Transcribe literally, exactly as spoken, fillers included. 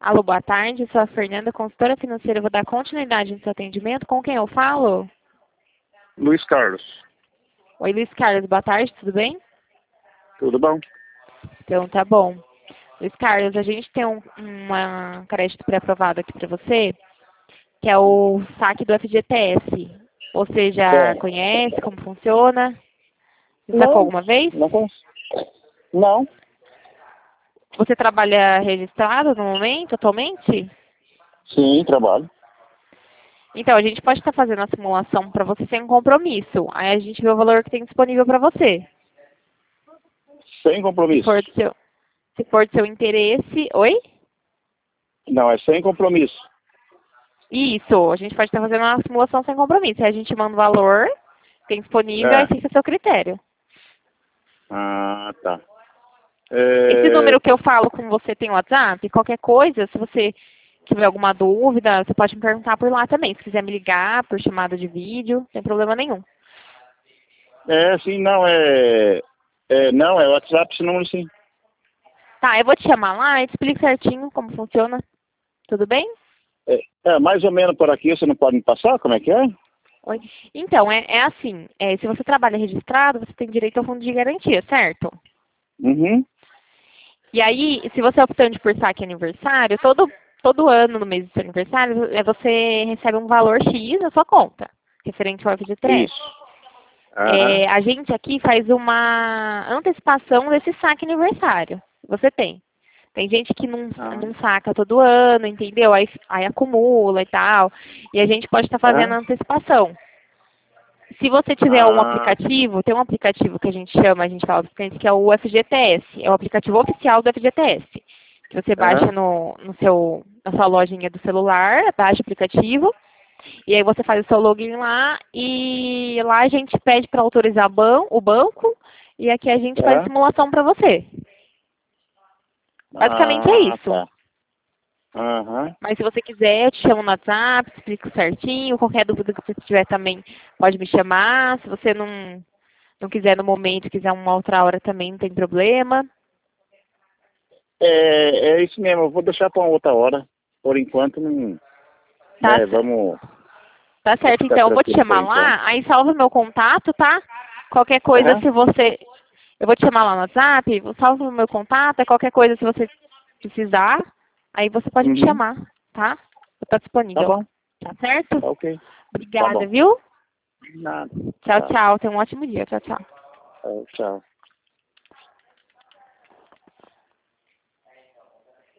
Alô, boa tarde. Eu sou a Fernanda, consultora financeira. Eu vou dar continuidade no seu atendimento. Com quem eu falo? Luiz Carlos. Oi, Luiz Carlos. Boa tarde, tudo bem? Tudo bom? Então, tá bom. Luiz Carlos, a gente tem um, uma crédito pré-aprovado aqui para você, que é o saque do F G T S. Você já É. conhece como funciona? Já sacou Não, alguma vez? não conheço. Não, Você trabalha registrado no momento, atualmente? sim, trabalho. Então, a gente pode estar fazendo a simulação para você sem compromisso. Aí a gente vê o valor que tem disponível para você. Sem Se compromisso. for do seu, se for do seu interesse... Oi? Não, é sem compromisso. Isso, a gente pode estar fazendo uma simulação sem compromisso. Aí a gente manda o valor, tem disponível, aí É. fica a seu critério. Ah, tá. Esse É, número que eu falo com você tem WhatsApp? Qualquer coisa, se você tiver alguma dúvida, você pode me perguntar por lá também. Se quiser me ligar por chamada de vídeo, não tem problema nenhum. é sim, não, é... é não, é WhatsApp esse número, sim. Tá, eu vou te chamar lá e te explico certinho como funciona. Tudo bem? É, é, mais ou menos por aqui, você não pode me passar? Como é que é? Oi. Então, é, é assim, é, se você trabalha registrado, você tem direito ao fundo de garantia, certo? Uhum. E aí, se você é optante por saque aniversário, todo, todo ano, no mês do seu aniversário, é, você recebe um valor X na sua conta, referente ao F G T S. Isso. Aham. É, a gente aqui faz uma antecipação desse saque aniversário. Você tem. Tem gente que não, Ah. não saca todo ano, entendeu? Aí, aí acumula e tal. E a gente pode estar fazendo a Aham. antecipação. Se você tiver um Ah, aplicativo, tem um aplicativo que a gente chama, a gente fala para os clientes, que é o F G T S. É o aplicativo oficial do F G T S. Que você baixa aham. no, no seu, na sua lojinha do celular, baixa o aplicativo, e aí você faz o seu login lá, e lá a gente pede para autorizar ban o banco, e aqui a gente faz a Aham. simulação para você. Basicamente é Ah, isso. tá. Aham. Mas se você quiser, eu te chamo no WhatsApp, explico certinho. Qualquer dúvida que você tiver também, pode me chamar. Se você não, não quiser no momento, quiser uma outra hora também, não tem problema. É, é isso mesmo, eu vou deixar para uma outra hora. Por enquanto, não, Tá, né, c- vamos, tá vamos certo, ficar então. Eu vou te tranquilo por chamar enquanto. lá, aí salva meu contato, tá? Qualquer coisa, Aham. se você... Eu vou te chamar lá no WhatsApp, salva o meu contato, é qualquer coisa, se você precisar, aí você pode me Uhum. chamar, tá? Eu tô Tá disponível. bom, Tá certo? tá ok. Tá Obrigada, bom. viu? Nada. Tchau, Tá. tchau. Tenha um ótimo dia. Tchau, tchau. Tá, tchau.